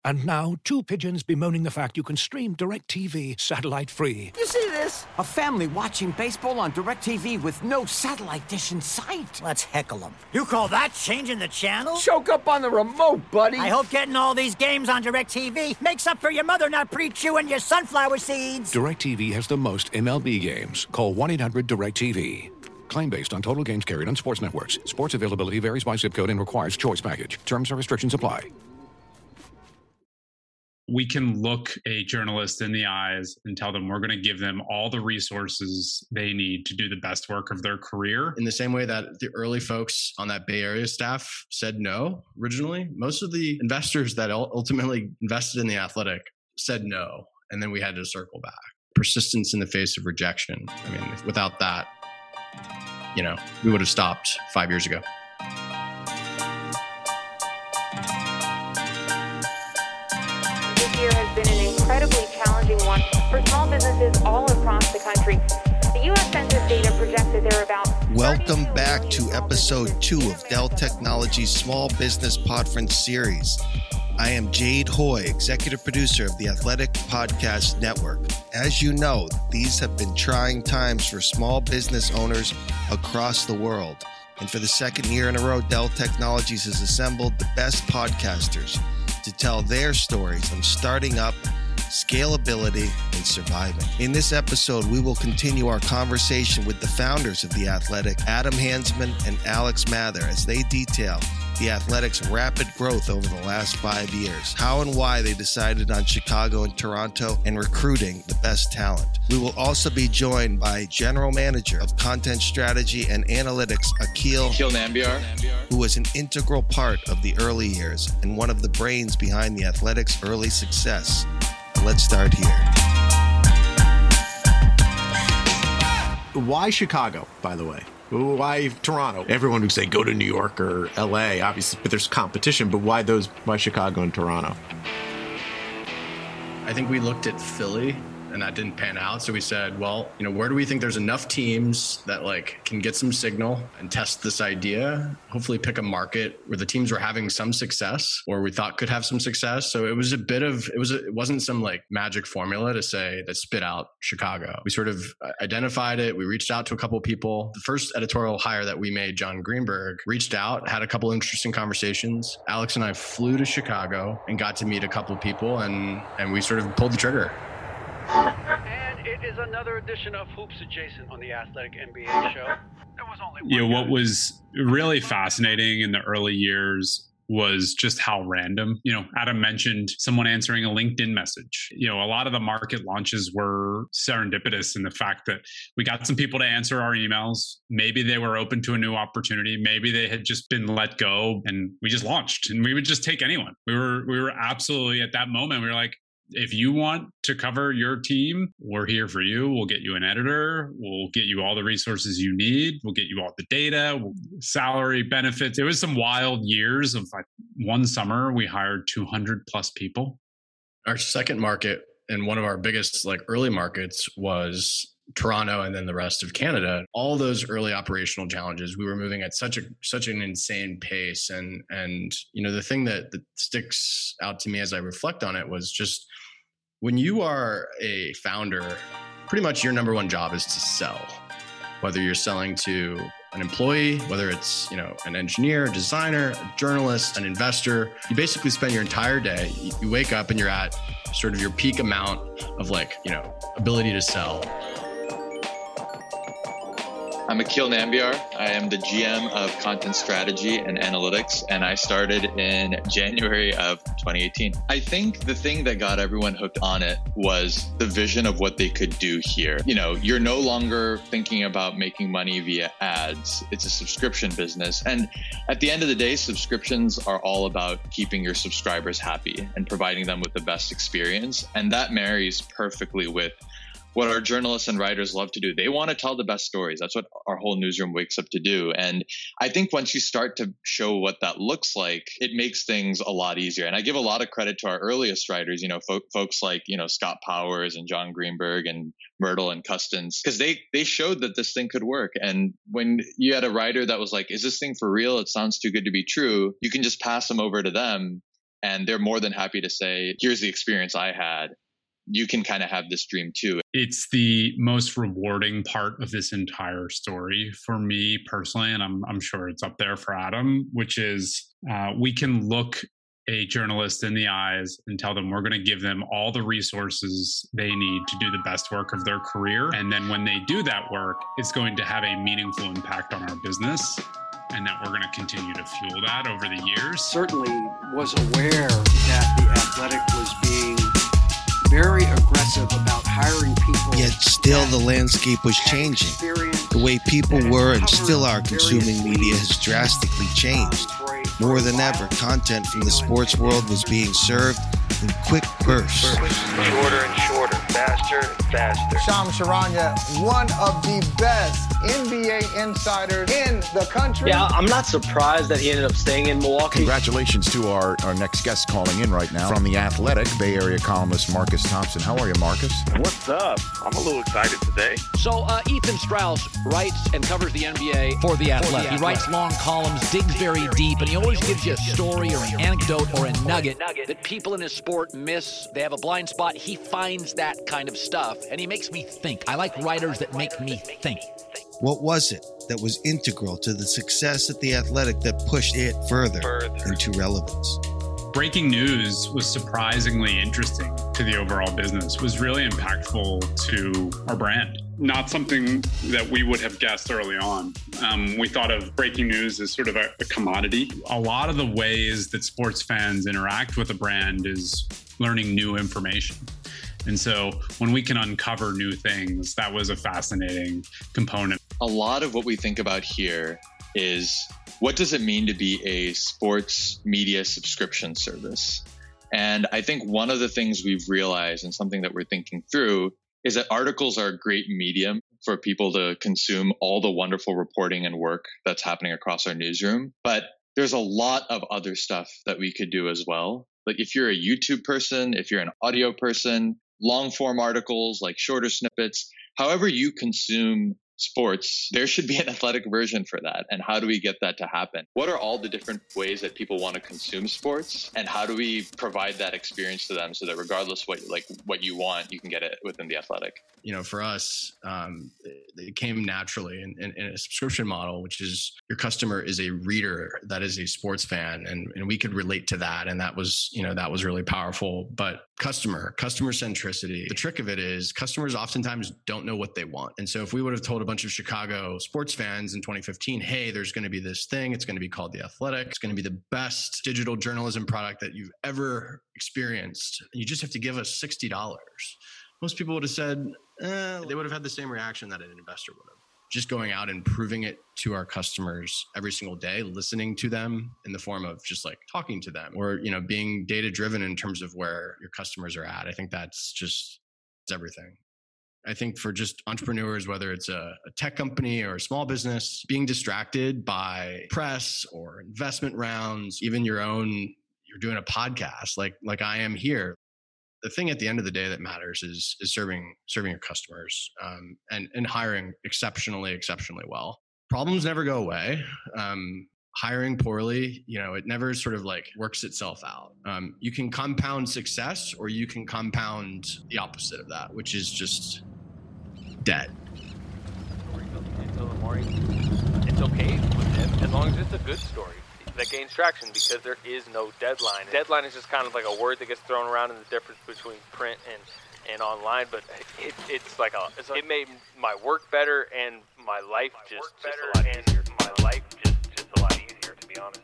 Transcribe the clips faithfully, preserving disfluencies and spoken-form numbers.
And now, two pigeons bemoaning the fact you can stream DirecTV satellite-free. You see this? A family watching baseball on DirecTV with no satellite dish in sight. Let's heckle them. You call that changing the channel? Choke up on the remote, buddy. I hope getting all these games on DirecTV makes up for your mother not pre-chewing your sunflower seeds. DirecTV has the most M L B games. Call one eight hundred direct T V. Claim based on total games carried on sports networks. Sports availability varies by zip code and requires choice package. Terms and restrictions apply. We can look a journalist in the eyes and tell them we're going to give them all the resources they need to do the best work of their career. In the same way that the early folks on that Bay Area staff said no originally, most of the investors that ultimately invested in The Athletic said no, and then we had to circle back. Persistence in the face of rejection. I mean, without that, you know, we would have stopped five years ago. Year has been an incredibly challenging one for small businesses all across the country. The U S Census data projects that there are about... Welcome back to episode two of Dell Technologies Small Business Podference series. I am Jade Hoy, executive producer of the Athletic Podcast Network. As you know, these have been trying times for small business owners across the world. And for the second year in a row, Dell Technologies has assembled the best podcasters to tell their stories on starting up, scalability, and surviving. In this episode, we will continue our conversation with the founders of The Athletic, Adam Hansman and Alex Mather, as they detail The Athletic's rapid growth over the last five years, how and why they decided on Chicago and Toronto, and recruiting the best talent. We will also be joined by General Manager of Content Strategy and Analytics, Akil, Akil Nambiar, who was an integral part of the early years and one of the brains behind The Athletic's early success. Let's start here. Why Chicago, by the way? Why Toronto? Everyone would say go to New York or L A, obviously, but there's competition. But why those? Why Chicago and Toronto? I think we looked at Philly and that didn't pan out. So we said, well, you know, where do we think there's enough teams that like can get some signal and test this idea? Hopefully pick a market where the teams were having some success or we thought could have some success. So it was a bit of, it was, a, it wasn't some like magic formula to say that spit out Chicago. We sort of identified it. We reached out to a couple of people. The first editorial hire that we made, John Greenberg, reached out, had a couple interesting conversations. Alex and I flew to Chicago and got to meet a couple of people and, and we sort of pulled the trigger. And it is another edition of Hoops Adjacent on the Athletic N B A show. There was only one. You know, what was really fascinating in the early years was just how random, you know, Adam mentioned someone answering a LinkedIn message. You know, a lot of the market launches were serendipitous in the fact that we got some people to answer our emails. Maybe they were open to a new opportunity. Maybe they had just been let go and we just launched and we would just take anyone. We were, we were absolutely at that moment. We were like, if you want to cover your team, we're here for you. We'll get you an editor. We'll get you all the resources you need. We'll get you all the data, salary, benefits. It was some wild years of like one summer, we hired two hundred plus people. Our second market and one of our biggest like early markets was Toronto and then the rest of Canada. All those early operational challenges, we were moving at such a such an insane pace. And and you know, the thing that, that sticks out to me as I reflect on it was just when you are a founder, pretty much your number one job is to sell. Whether you're selling to an employee, whether it's, you know, an engineer, a designer, a journalist, an investor, you basically spend your entire day, you wake up and you're at sort of your peak amount of like, you know, ability to sell. I'm Akil Nambiar. I am the G M of Content Strategy and Analytics, and I started in January of twenty eighteen. I think the thing that got everyone hooked on it was the vision of what they could do here. You know, you're no longer thinking about making money via ads. It's a subscription business. And at the end of the day, subscriptions are all about keeping your subscribers happy and providing them with the best experience. And that marries perfectly with what our journalists and writers love to do. They want to tell the best stories. That's what our whole newsroom wakes up to do. And I think once you start to show what that looks like, it makes things a lot easier. And I give a lot of credit to our earliest writers, you know, fo- folks like, you know, Scott Powers and John Greenberg and Myrtle and Custance, because they, they showed that this thing could work. And when you had a writer that was like, is this thing for real? It sounds too good to be true. You can just pass them over to them And they're more than happy to say, here's the experience I had. You can kind of have this dream too. It's the most rewarding part of this entire story for me personally, and I'm I'm sure it's up there for Adam, which is uh, we can look a journalist in the eyes and tell them we're going to give them all the resources they need to do the best work of their career. And then when they do that work, it's going to have a meaningful impact on our business, and that we're going to continue to fuel that over the years. Certainly was aware that The Athletic was being very aggressive about hiring people. Yet still the landscape was changing. The way people were and still are consuming media has drastically changed. More than ever, content from the sports world was being served in quick bursts. Shorter and shorter, faster and faster. Shams Charania, one of the best N B A insiders in the country. Yeah, I'm not surprised that he ended up staying in Milwaukee. Congratulations to our, our next guest calling in right now. From The Athletic, Bay Area columnist Marcus Thompson. How are you, Marcus? What's up? I'm a little excited today. So uh, Ethan Strauss writes and covers the N B A for The Athletic. He writes long columns, digs very deep, and he always gives you a story or an anecdote or a nugget that people in his sport miss. They have a blind spot. He finds that kind of stuff, and he makes me think. I like writers that make me think. What was it that was integral to the success at The Athletic that pushed it further, further. into relevance? Breaking news was surprisingly interesting to the overall business, it was really impactful to our brand. Not something that we would have guessed early on. Um, we thought of breaking news as sort of a, a commodity. A lot of the ways that sports fans interact with a brand is learning new information. And so when we can uncover new things, that was a fascinating component. A lot of what we think about here is, what does it mean to be a sports media subscription service? And I think one of the things we've realized, and something that we're thinking through, is that articles are a great medium for people to consume all the wonderful reporting and work that's happening across our newsroom. But there's a lot of other stuff that we could do as well. Like if you're a YouTube person, if you're an audio person, long form articles, like shorter snippets, however you consume sports, there should be an athletic version for that. And how do we get that to happen? What are all the different ways that people want to consume sports? And how do we provide that experience to them so that regardless what like what you want, you can get it within The Athletic? You know, for us, um, it came naturally in, in, in a subscription model, which is your customer is a reader that is a sports fan, and, and we could relate to that. And that was, you know, that was really powerful. But customer, customer centricity, the trick of it is customers oftentimes don't know what they want. And so if we would have told a bunch of Chicago sports fans in twenty fifteen, hey, there's going to be this thing, it's going to be called The Athletic, it's going to be the best digital journalism product that you've ever experienced, you just have to give us sixty dollars. Most people would have said, eh, they would have had the same reaction that an investor would have. Just going out and proving it to our customers every single day, listening to them in the form of just like talking to them, or, you know, being data driven in terms of where your customers are at. I think that's just, it's everything. I think for just entrepreneurs, whether it's a, a tech company or a small business, being distracted by press or investment rounds, even your own, you're doing a podcast like, like I am here. The thing at the end of the day that matters is is serving serving your customers um, and and hiring exceptionally exceptionally well. Problems never go away. Um, hiring poorly, you know, it never sort of like works itself out. Um, you can compound success, or you can compound the opposite of that, which is just debt. Until the morning, it's okay with it as long as it's a good story that gains traction, because there is no deadline. Deadline is just kind of like a word that gets thrown around in the difference between print and, and online, but it, it's like a, it's like, it made my work better and my life just, just a lot easier. My life just, just a lot easier, to be honest.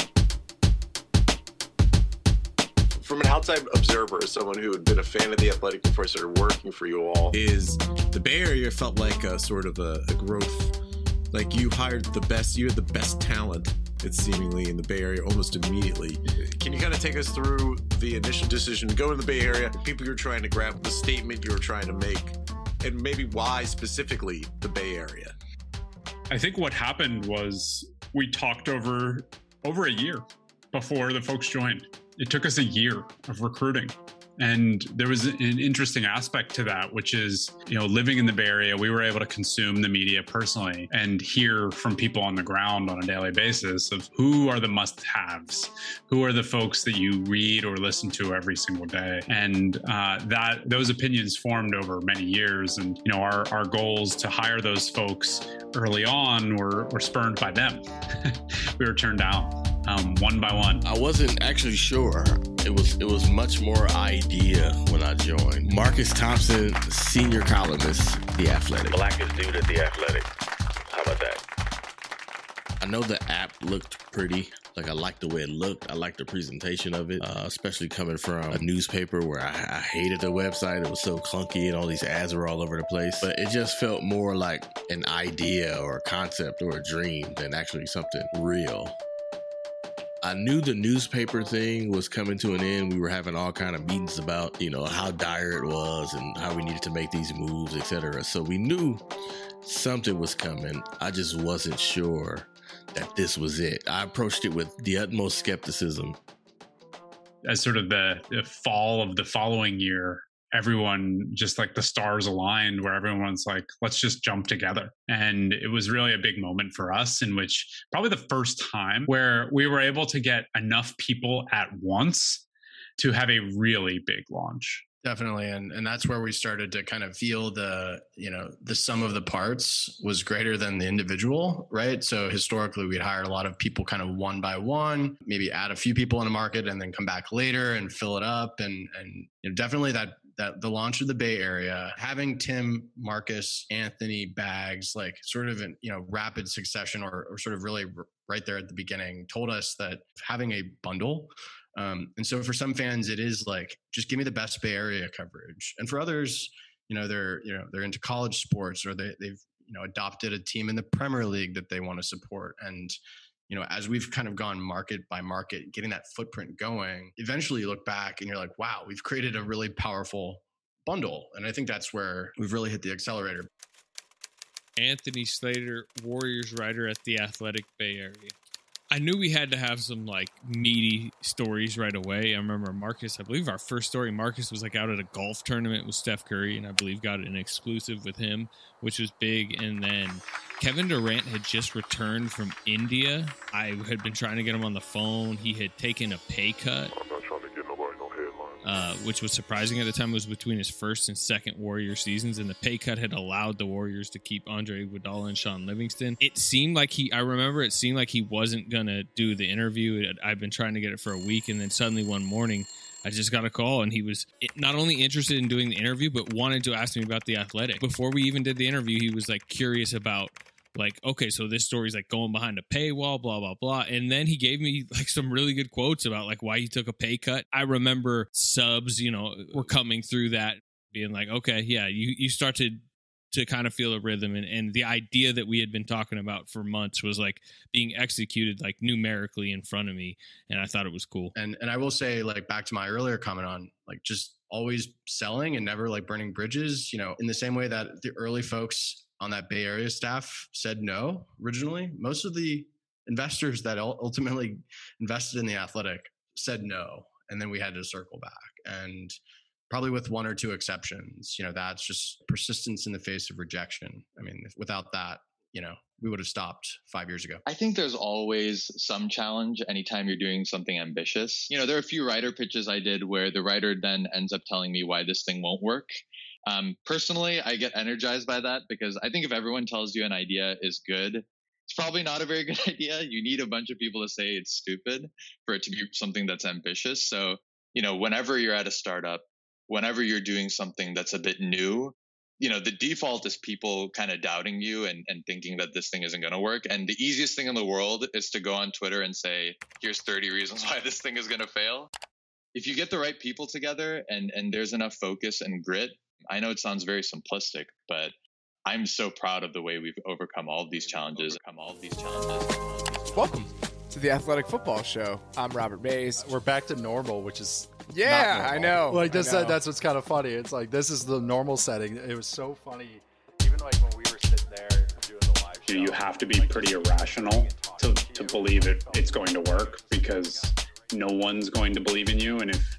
From an outside observer, as someone who had been a fan of The Athletic before I started working for you all, is the Bay Area felt like a sort of a, a growth. Like you hired the best, you had the best talent, it's seemingly in the Bay Area almost immediately. Can you kind of take us through the initial decision to go to the Bay Area, the people you're trying to grab, the statement you were trying to make, and maybe why specifically the Bay Area? I think what happened was we talked over over a year before the folks joined. It took us a year of recruiting. And there was an interesting aspect to that, which is, you know, living in the Bay Area, we were able to consume the media personally and hear from people on the ground on a daily basis of who are the must-haves, who are the folks that you read or listen to every single day. And uh, that those opinions formed over many years. And, you know, our, our goals to hire those folks early on were, were spurned by them. We were turned down. Um, one by one. I wasn't actually sure. It was it was much more idea when I joined. Marcus Thompson, senior columnist, The Athletic. Blackest dude at The Athletic. How about that? I know the app looked pretty. Like, I liked the way it looked. I liked the presentation of it, uh, especially coming from a newspaper where I, I hated the website. It was so clunky and all these ads were all over the place. But it just felt more like an idea or a concept or a dream than actually something real. I knew the newspaper thing was coming to an end. We were having all kind of meetings about, you know, how dire it was and how we needed to make these moves, et cetera. So we knew something was coming. I just wasn't sure that this was it. I approached it with the utmost skepticism. As sort of the, the fall of the following year, everyone just like the stars aligned where everyone's like, let's just jump together. And it was really a big moment for us in which probably the first time where we were able to get enough people at once to have a really big launch. Definitely. And and that's where we started to kind of feel the, you know, the sum of the parts was greater than the individual, right? So historically, we'd hired a lot of people kind of one by one, maybe add a few people in a market and then come back later and fill it up. And, and you know, definitely that that the launch of the Bay Area, having Tim, Marcus, Anthony, Bags, like sort of in, you know, rapid succession or, or sort of really r- right there at the beginning, told us that having a bundle. Um, and so for some fans, it is like, just give me the best Bay Area coverage. And for others, you know, they're, you know, they're into college sports or they, they've, you know, adopted a team in the Premier League that they want to support. And, you know, as we've kind of gone market by market, getting that footprint going, eventually you look back and you're like, wow, we've created a really powerful bundle. And I think that's where we've really hit the accelerator. Anthony Slater, Warriors writer at The Athletic Bay Area. I knew we had to have some like meaty stories right away. I remember Marcus, I believe our first story, Marcus was like out at a golf tournament with Steph Curry, and I believe got an exclusive with him, which was big. And then Kevin Durant had just returned from India. I had been trying to get him on the phone. He had taken a pay cut. I'm not trying to get nobody no headlines. Uh, which was surprising at the time. It was between his first and second Warrior seasons, and the pay cut had allowed the Warriors to keep Andre Iguodala and Sean Livingston. It seemed like he, I remember it seemed like he wasn't going to do the interview. I've been trying to get it for a week, and then suddenly one morning, I just got a call, and he was not only interested in doing the interview, but wanted to ask me about The Athletic. Before we even did the interview, he was like curious about like, okay, so this story's like going behind a paywall, blah, blah, blah. And then he gave me like some really good quotes about like why he took a pay cut. I remember subs, you know, were coming through that being like, okay, yeah, you, you start to, to kind of feel a rhythm. And, and the idea that we had been talking about for months was like being executed like numerically in front of me. And I thought it was cool. And, and I will say like back to my earlier comment on like just always selling and never like burning bridges, you know, in the same way that the early folks on that Bay Area staff said no originally. Most of the investors that ultimately invested in The Athletic said no. And then we had to circle back. And probably with one or two exceptions, you know, that's just persistence in the face of rejection. I mean, without that, you know, we would have stopped five years ago. I think there's always some challenge anytime you're doing something ambitious. You know, there are a few writer pitches I did where the writer then ends up telling me why this thing won't work. Um, personally, I get energized by that because I think if everyone tells you an idea is good, it's probably not a very good idea. You need a bunch of people to say it's stupid for it to be something that's ambitious. So, you know, whenever you're at a startup, whenever you're doing something that's a bit new, you know, the default is people kind of doubting you and, and thinking that this thing isn't going to work. And the easiest thing in the world is to go on Twitter and say, here's thirty reasons why this thing is going to fail. If you get the right people together and, and there's enough focus and grit, I know it sounds very simplistic, but I'm so proud of the way we've overcome all of these challenges. Overcome all of these challenges. Welcome to the Athletic Football Show. I'm Robert Mays. We're back to normal, which is yeah, I know. Like this, I know. That's what's kind of funny. It's like this is the normal setting. It was so funny, even like when we were sitting there doing the live show. You have to be pretty irrational to to believe it it's going to work because no one's going to believe in you, and if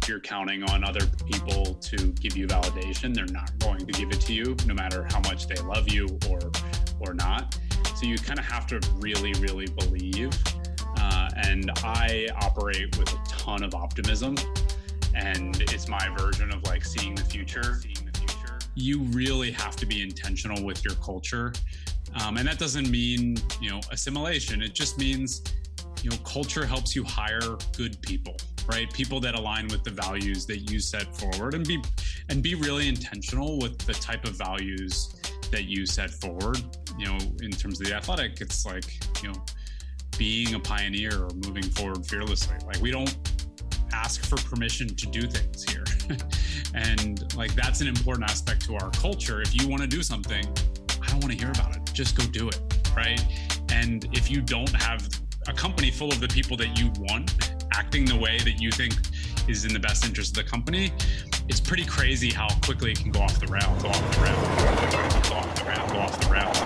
if you're counting on other people to give you validation, they're not going to give it to you, no matter how much they love you or or not. So you kind of have to really, really believe. Uh, and I operate with a ton of optimism, and it's my version of like seeing the future. Seeing the future. You really have to be intentional with your culture. Um, and that doesn't mean, you know, assimilation. It just means, you know, culture helps you hire good people, right? People that align with the values that you set forward, and be and be really intentional with the type of values that you set forward. You know, in terms of the Athletic, it's like, you know, being a pioneer or moving forward fearlessly. Like, we don't ask for permission to do things here. And like, that's an important aspect to our culture. If you want to do something, I don't want to hear about it. Just go do it, right? And if you don't have a company full of the people that you want acting the way that you think is in the best interest of the company, it's pretty crazy how quickly it can go off the rails, go off the rails, go off the rails, go off the rails.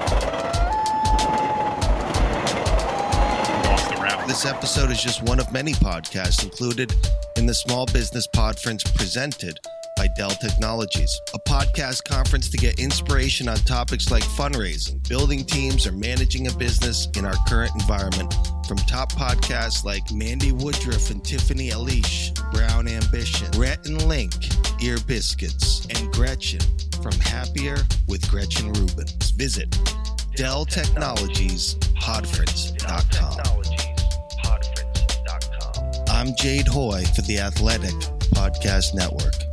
This episode is just one of many podcasts included in the Small Business Podference presented by Dell Technologies, a podcast conference to get inspiration on topics like fundraising, building teams, or managing a business in our current environment from top podcasts like Mandy Woodruff and Tiffany Elish, Brown Ambition, Rhett and Link, Ear Biscuits, and Gretchen from Happier with Gretchen Rubens. Visit Dell Technologies Podference dot com. I'm Jade Hoy for the Athletic Podcast Network.